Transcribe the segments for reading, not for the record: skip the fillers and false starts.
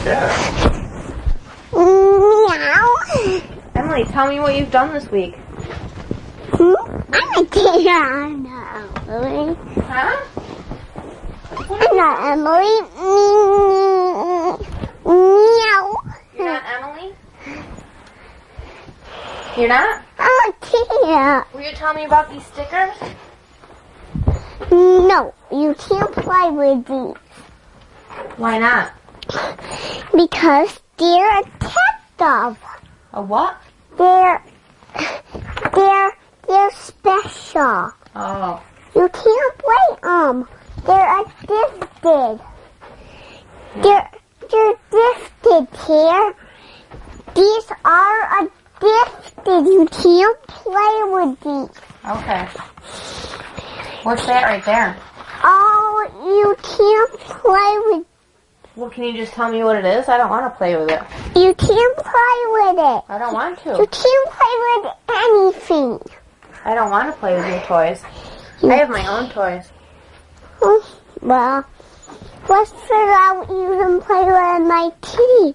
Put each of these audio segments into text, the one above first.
Yeah. Meow. Emily, tell me what you've done this week. I'm a teacher. I'm not Emily. Huh? I'm not Emily. Meow. You're not Emily? You're not? I'm a teacher. Will you tell me about these stickers? No, you can't play with these Why not? because they're a test. A what? They're special. Oh. You can't play them. They're addicted. They're gifted here. These are addicted. You can't play with these. Okay. What's that right there? Oh, you can't play with. Well, can you just tell me what it is? I don't want to play with it. You can't play with it. I don't want You to. can't play with anything. I don't want to play with your toys. I have my own toys. Well, let's figure out you can play with my kitty.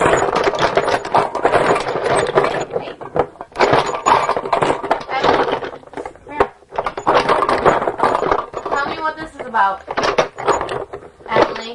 Tell me what this is about. Emily.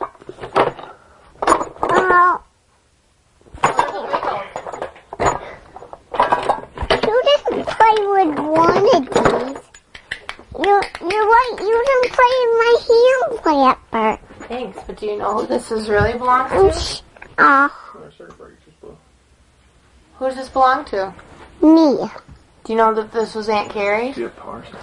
What are the wiggles? You didn't play with one of these. You're right, you didn't play in my hand clapper. Thanks, but do you know who this is really belongs to? Who does this belong to? Me. Do you know that this was Aunt Carrie's? Do you have parcel?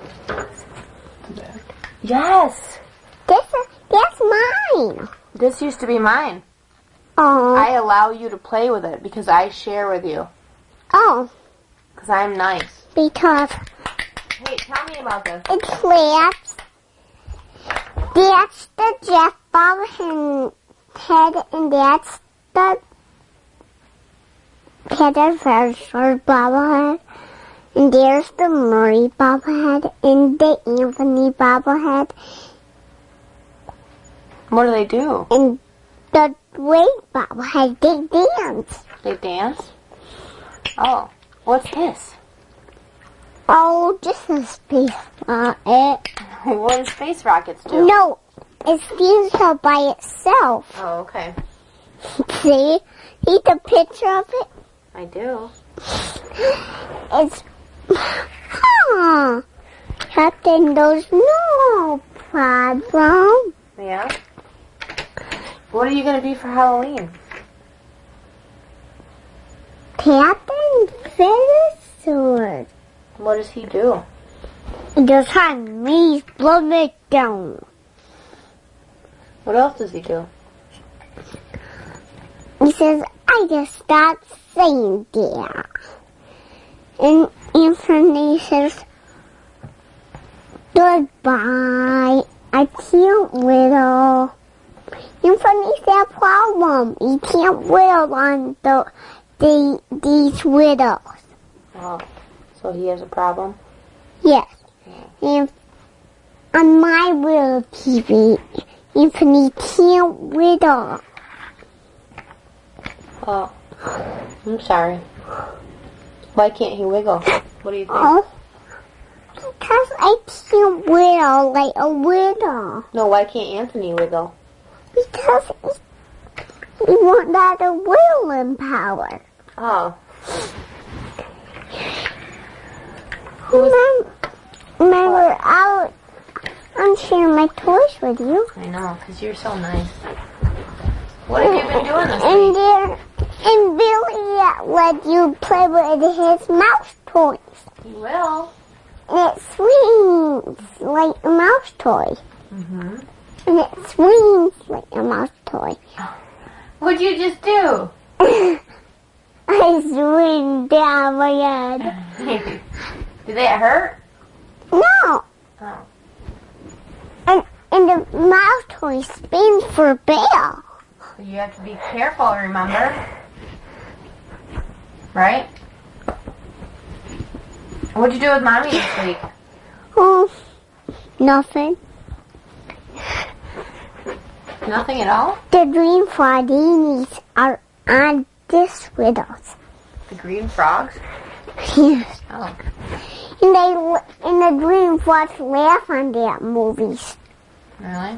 Yes. That's mine. This used to be mine. Oh. I allow you to play with it because I share with you. Oh, Because I'm nice. because Hey, tell me about this. it claps. That's the Jeff bobblehead head, and that's the Peter Versford bobblehead. And there's the Murray bobblehead and the Anthony bobblehead What do they do? and the Wade bobblehead. They dance. They dance? Oh, what's this? Oh, just a space rocket. What do space rockets do? No, it stands up by itself. Oh, okay. See? See the picture of it? I do. It's... Captain, there's no problem. Yeah? What are you going to be for Halloween? Captain Fiddlesword. What does he do? Just hand me blow it down. What else does he do? He says, I just stopped saying that. And Anthony says, goodbye. I can't whittle. Anthony's that problem. You can't whittle on these whittles. Oh, so he has a problem? Yes. And on my whittle TV, Anthony can't whittle. Oh, I'm sorry. Why can't he wiggle? What do you think? Oh, because I can't whittle like a whittle. No, why can't Anthony wiggle? Because he won't that a whittling power. Oh. Remember, I'm sharing my toys with you. I know, because you're so nice. What have you been doing this And week? there, and Billy let you play with his mouse toys. He will. And it swings like a mouse toy. Mm-hmm. And it swings like a mouse toy. What'd you just do? I swing down my head. Did that hurt? No. Oh. And the mouse toy spins for Bill. You have to be careful, remember? Right? What'd you do with Mommy this week? Oh, nothing. Nothing at all? The green froggies are on this with us. The green frogs? Yes. Oh. And the green frogs laugh on their movies. Really?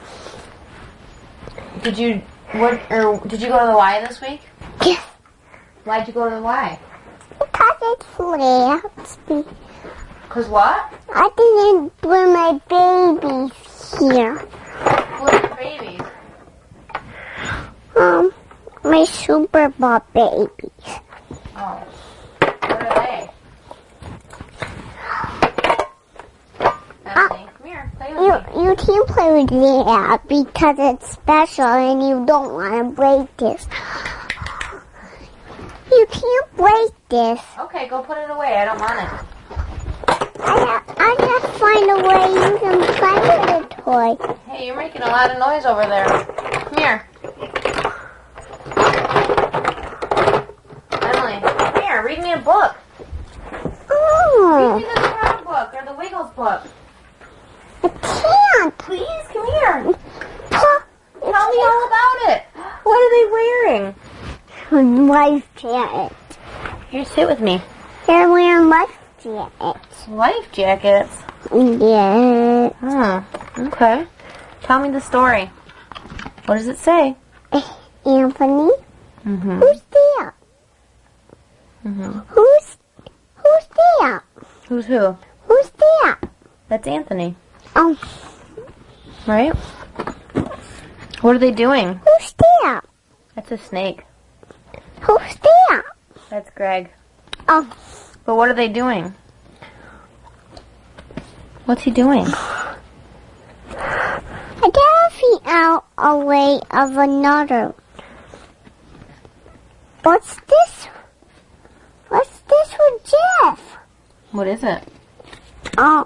Did you go to the Y this week? Yes. Why'd you go to the Y? Because it laughs me. Cause what? I didn't bring my babies here. What are the babies? My Super Bowl babies. Oh. What are they? Emily, come here, play with me. You can't play with that because it's special and you don't want to break this. You can't break this. Okay, go put it away. I don't want it. I have to find a way you can play with the toy. Hey, you're making a lot of noise over there. Come here. Emily, come here. Read me a book. Read me Oh, the Frog book or the Wiggles book. I can't. Please, come here. Tell me all about it. What are they wearing? Life jacket. Here, sit with me. They're wearing life jackets. Life jackets. Yeah. Okay. Tell me the story. What does it say? Anthony, Mm-hmm. who's there? Mm-hmm. Who's there? Who's who? Who's there? That's Anthony. Oh, Right? What are they doing? who's there? That's a snake. Who's there? That's Greg. Oh, But what are they doing? What's he doing? I gotta figure out a way of another. What's this? What's this for Jeff? What is it? Oh,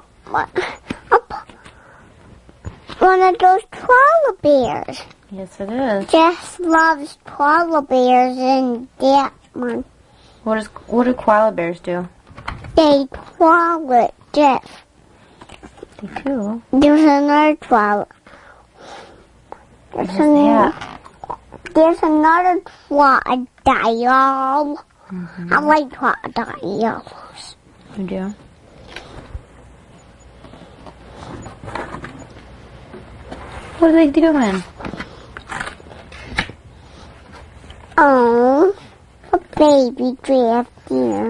one of those koala bears. Yes, it is. Jeff loves koala bears and that one. What do koala bears do? They koala Jeff. They do. There's another koala. What is that? There's another crocodile. I like crocodiles. You do? What are they doing? Oh, a baby giraffe deer.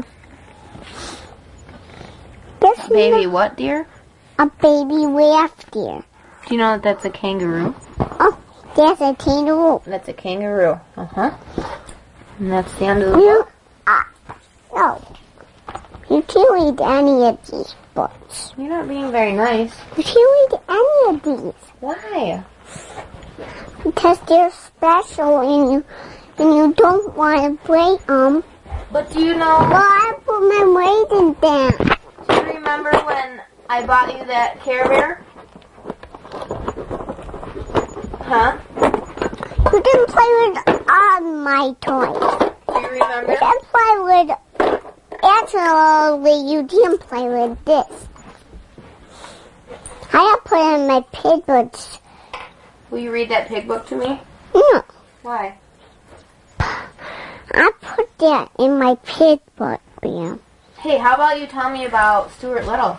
Baby what, dear? A baby giraffe deer. Do you know that that's a kangaroo? Oh, there's a kangaroo. That's a kangaroo. Uh-huh. And that's the end of the You, book? no. You can't read any of these books. You're not being very nice. You can't read any of these Why? because they're special and you don't want to break them. But do you know... Well, I put my weight in them. Do you remember when I bought you that Care Bear? Huh? You didn't play with all my toys. Do you remember? You can play with... Actually, you didn't play with this. I have put in my pig books. Will you read that pig book to me? No, Why? I put that in my pig book, Bam. Hey, how about you tell me about Stuart Little?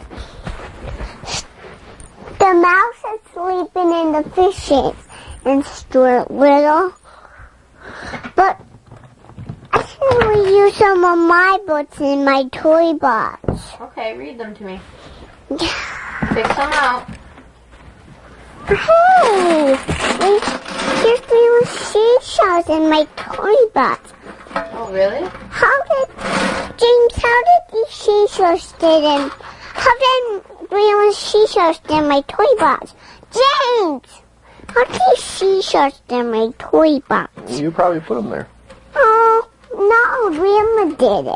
The mouse is sleeping in the fishes and Stuart Little. But I should use some of my books in my toy box. Okay, read them to me. Pick some out. Hey, there's little seashells in my toy box. Oh, really? How did these seashells get in? How did little seashells get in my toy box? James! How did these seashells get in my toy box? You probably put them there. Oh, no, Grandma did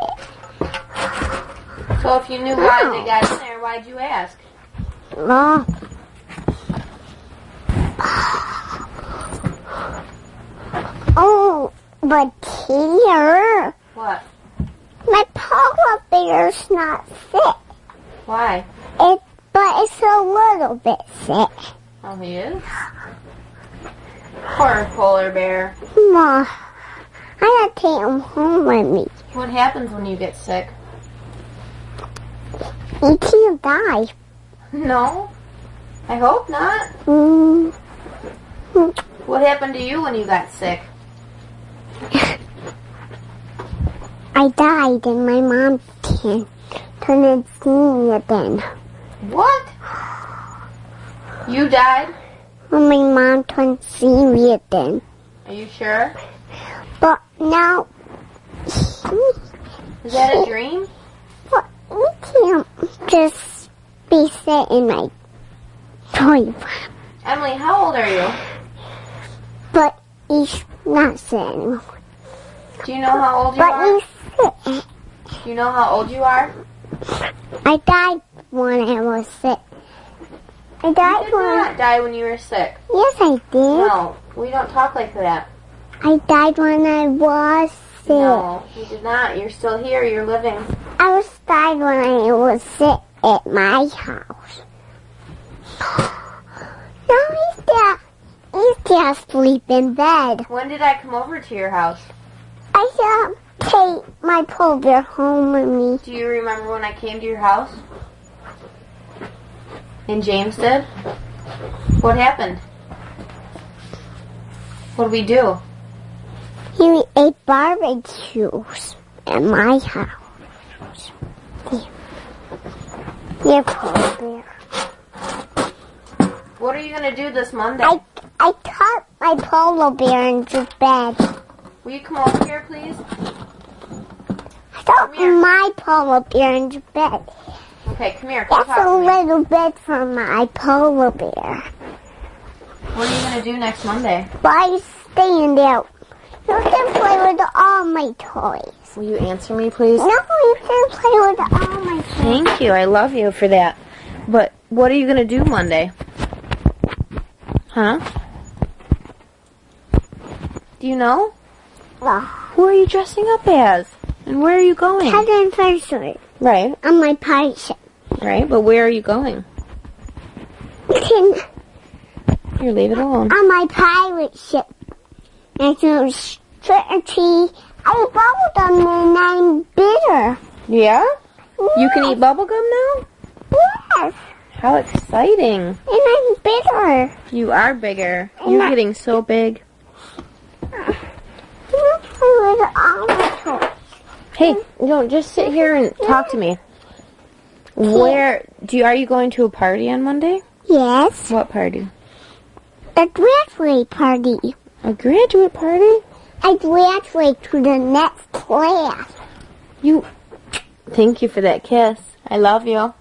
it. So if you knew why they got in there, why'd you ask? Oh. Oh, but here, What? my polar bear's not sick. Why? But it's a little bit sick. Oh, he is? Poor polar bear. Ma, I gotta take him home with me. What happens when you get sick? He can't die. No? I hope not. Mm. What happened to you when you got sick? I died and my mom turned see me again. What? You died? When my mom turned see me again. Are you sure? But now, Is that a dream? but we can't just be sitting in my toilet. Emily, how old are you? But he's not sitting. Do you know how old you But are? he's sitting. Do you know how old you are? I died when I was sick. I You died did when... not die when you were sick. Yes, I did. No, we don't talk like that. I died when I was sick. No, you did not. You're still here. You're living. I was died when I was sick at my house. Now he's there. He's just asleep in bed. When did I come over to your house? I should take my polar bear home with me. Do you remember when I came to your house? And James did? What happened? What did we do? He ate barbecues at my house. Yeah, polar bear. What are you going to do this Monday? I tucked my polar bear into bed. Will you come over here, please? I tucked here. my polar bear into bed. Okay, come here. Come That's talk a to me. little bit for my polar bear. What are you going to do next Monday? But I stay in there. You can play with all my toys. Will you answer me, please? No, you can play with all my toys. Thank you. I love you for that. But what are you going to do Monday? Huh? Do you know? Who are you dressing up as? And where are you going? Heaven anniversary Right, on my pirate ship. right. But where are you going? You can Here, leave it alone. on my pirate ship. And so stretchy. I bubbled them and I'm bitter. Yeah? You can eat bubblegum now? Yes, How exciting. and I'm bitter. You are bigger. You're getting so big. You play with all my toys. Hey, don't just sit here and talk to me. Are you going to a party on Monday? Yes, What party? a graduate party. A graduate party? I graduate to the next class. Thank you for that kiss. I love you.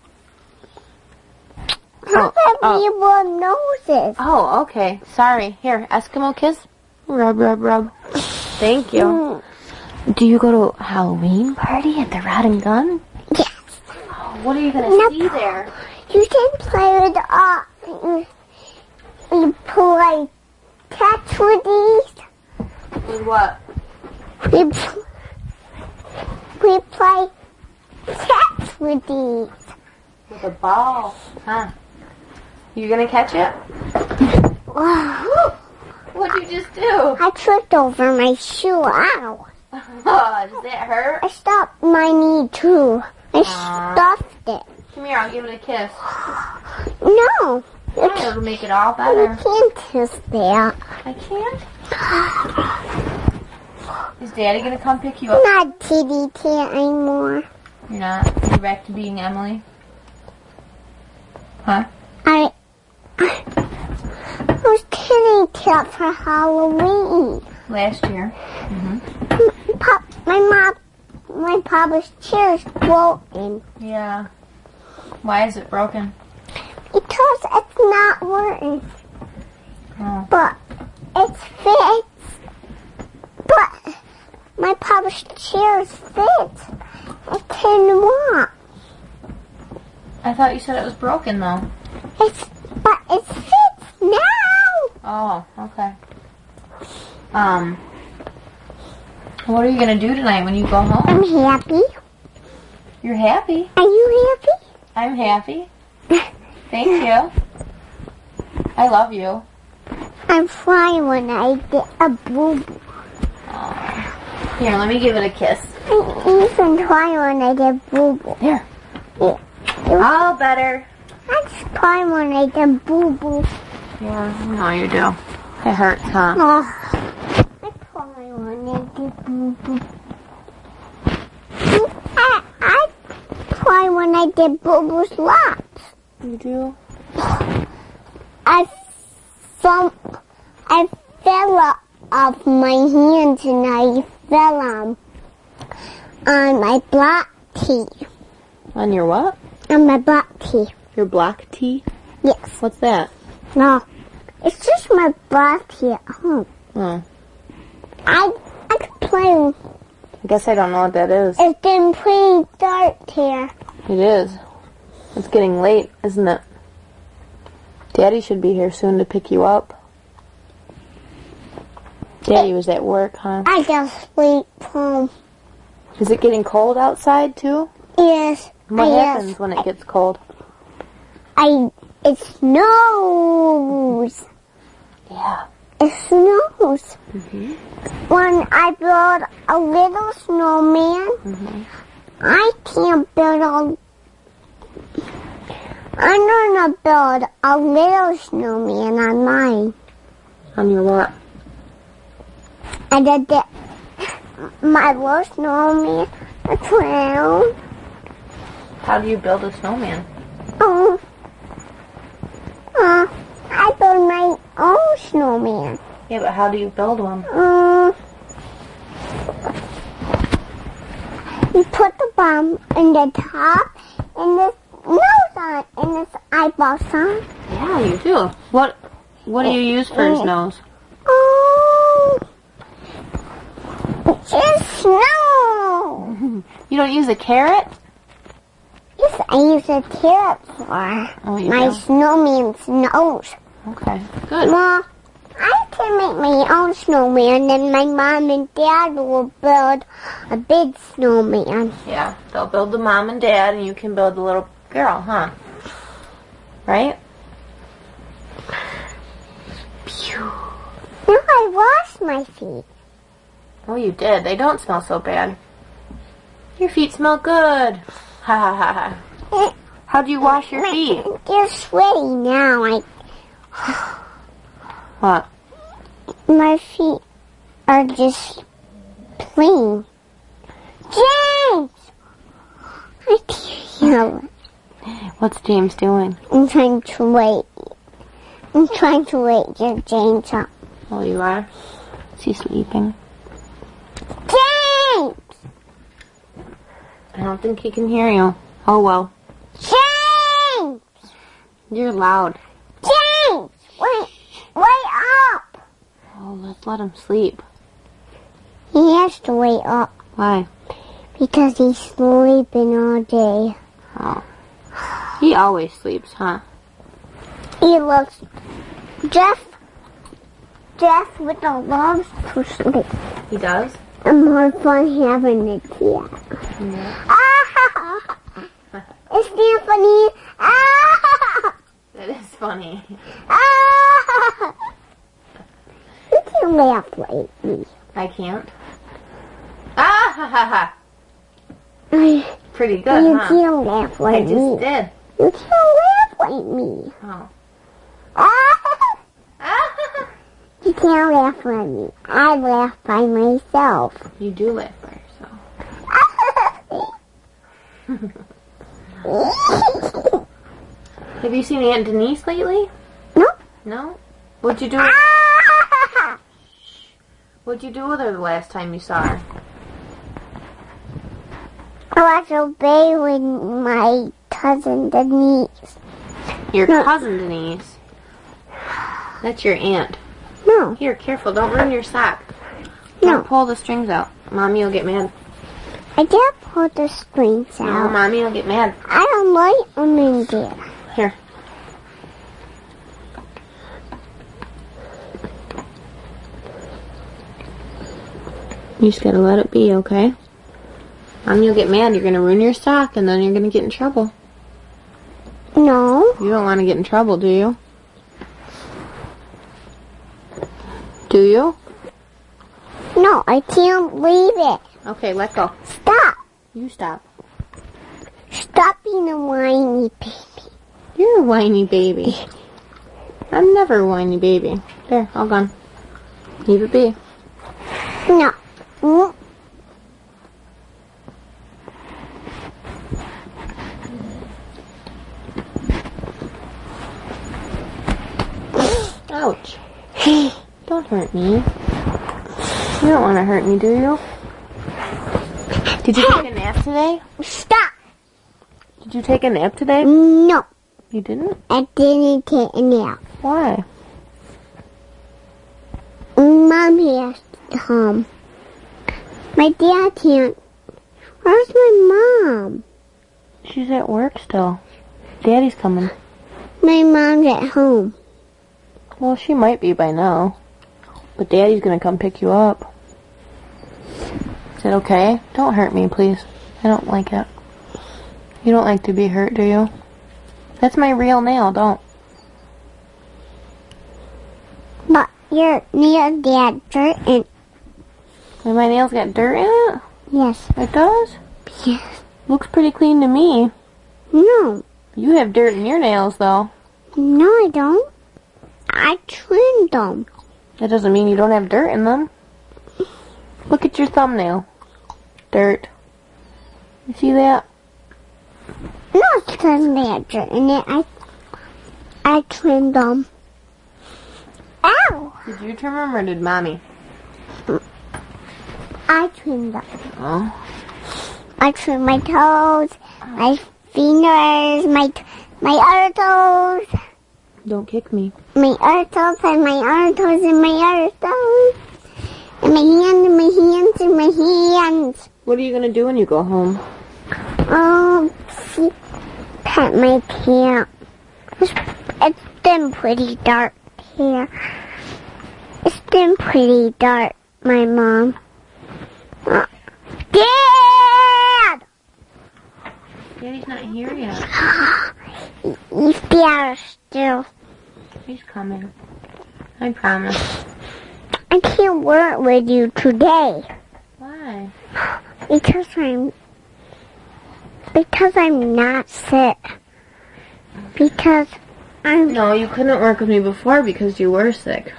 How about people noses? Oh, okay. Sorry. Here, Eskimo kiss. Rub, rub, rub. Thank you. Do you go to a Halloween party at the Rod and Gun? Yes. Oh, what are you going to see there? You can play with all. We play catch with these. With what? We play catch with these. With a ball. Huh. You going to catch it? Wow. What'd you just do? I tripped over my shoe. Ow. Oh, does that hurt? I stopped my knee too. I Aw. stuffed it. Come here, I'll give it a kiss. No. You Yeah, it'll make it all you better. can't kiss that. I can't? Is Daddy going to come pick you up? I'm not kitty cat anymore. You're not? You're back to being Emily? Huh? I was kitty cat for Halloween. Last year. My papa's chair is broken Yeah. Why is it broken? because it's not working. Oh. But it fits. But my papa's chair fits. It can walk. I thought you said it was broken, though. But it fits now. Oh, okay. What are you going to do tonight when you go home? I'm happy. You're happy? Are you happy? I'm happy. Thank you. I love you. I cry when I get a boo-boo. Here, let me give it a kiss. I even cry when I get boo-boo. Here. Yeah. All better. I just cry when I get boo-boo. Yeah, I know you do. It hurts, huh? Oh, I cry when I get boo-boo. I cry when I get boo-boos lots. You do? I fell off my hands and I fell on my black tea. On your what? On my black tea. Your black tea? Yes. What's that? No. It's just my black tea at home. Oh. I could play. I guess I don't know what that is. It's been pretty dark here. It is. It's getting late, isn't it? Daddy should be here soon to pick you up. Daddy was at work, huh? I just sleep home. Is it getting cold outside, too? Yes. What happens when it gets cold? It snows. Yeah. It snows. Mm-hmm. When I build a little snowman, I can't build I'm gonna build a little snowman on mine. On your what? And then my little snowman, a clown. How do you build a snowman? I build my own snowman. Yeah, but how do you build one? You put the bottom in the top and the nose on and its eyeballs on. Yeah, you do. What do you use for his nose? Just snow. You don't use a carrot? Yes, I use a carrot for my snowman's nose. Okay, good. Well, I can make my own snowman, and my mom and dad will build a big snowman. Yeah, they'll build the mom and dad, and you can build the little girl, huh? Right? Phew. Now I washed my feet. Oh, you did. They don't smell so bad. Your feet smell good. Ha ha ha ha. How'd you wash your feet? They're sweaty now. What? My feet are just clean. James! I can't hear it. What's James doing? I'm trying to wake your James up. Oh, you are? Is he sleeping? James! I don't think he can hear you. Oh, well. James! You're loud. James! Wake up! Oh, let's let him sleep. He has to wake up. Why? Because he's sleeping all day. Oh. He always sleeps, huh? He loves... Jeff with the loves to sleep. He does? And more fun having a cat. Yeah. Ah! It's not funny. Ah! That is funny. Ah! You can laugh like me. I can't. Ah ha ha ha. Pretty good, You huh? can't laugh I like me. just did. You can't laugh like me. Oh. Ah! Ah! You can't laugh like me. I laugh by myself. You do laugh by yourself. Have you seen Aunt Denise lately? No. No? What'd you do? What'd you do with her the last time you saw her? I watched a bay with my cousin Denise. Your No. cousin Denise. That's your aunt. No. Here, careful, don't ruin your sock. No. Don't pull the strings out. Mommy will get mad. I did pull the strings No, out. Mommy will get mad. I don't like them in there. Here. You just gotta let it be, okay? Mommy will get mad. You're gonna ruin your sock and then you're gonna get in trouble. No. You don't want to get in trouble, do you? Do you? No, I can't leave it. Okay, let go. Stop. You stop. Stop being a whiny baby. You're a whiny baby. I'm never a whiny baby. There, all gone. Leave it be. No. Mm. Ouch. Don't hurt me. You don't want to hurt me, do you? Did you take a nap today? Stop. Did you take a nap today? No, You didn't? I didn't take a nap. Why? Mom has to come. My dad can't. Where's my mom? She's at work still. Daddy's coming. My mom's at home. Well, she might be by now. But Daddy's gonna come pick you up. Is it okay? Don't hurt me, please. I don't like it. You don't like to be hurt, do you? That's my real nail, don't. But your nail got dirt in. And my nails got dirt in it? Yes. It does? Yes. Looks pretty clean to me. No. You have dirt in your nails, though. No, I don't. I trimmed them. That doesn't mean you don't have dirt in them. Look at your thumbnail. Dirt. You see that? No, it's because they had dirt in it. I trimmed them. Ow! Did you trim them or did Mommy? I trimmed them. Oh. I trimmed my toes, my fingers, my other toes, Don't kick me. my other toes, and my other toes, and my other toes, and my hands, and my hands, and my hands. What are you gonna do when you go home? See, pet my cat. It's been pretty dark here. It's been pretty dark, my mom. Dad! Daddy's not here yet. He's there still. He's coming. I promise. I can't work with you today Why? because I'm not sick. Because No, you couldn't work with me before because you were sick.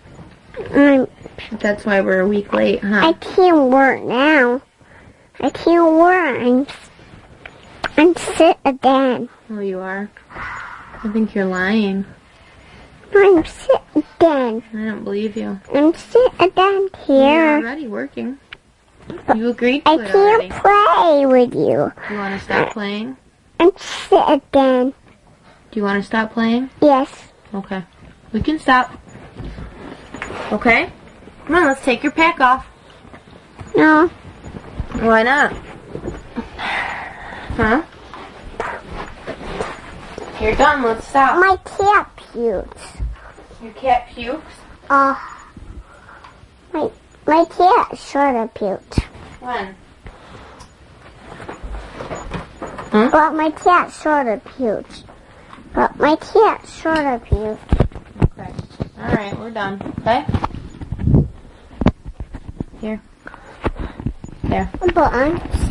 That's why we're a week late, I huh? can't work now. I can't work. I'm sick again. Oh, you are? I think you're lying. I'm sick again. I don't believe you. I'm sick again You're here. already working. You agreed to I it already. can't play with you. Do you want to stop playing? I'm sick again. Do you want to stop playing? Yes. Okay. We can stop. Okay? Come on, let's take your pack off. No. Why not? Huh? You're done, let's stop. My cat pukes. Your cat pukes? My cat sort of puked. When? But my cat sort of puked. Okay. Alright, we're done. Okay? Here. There. But I'm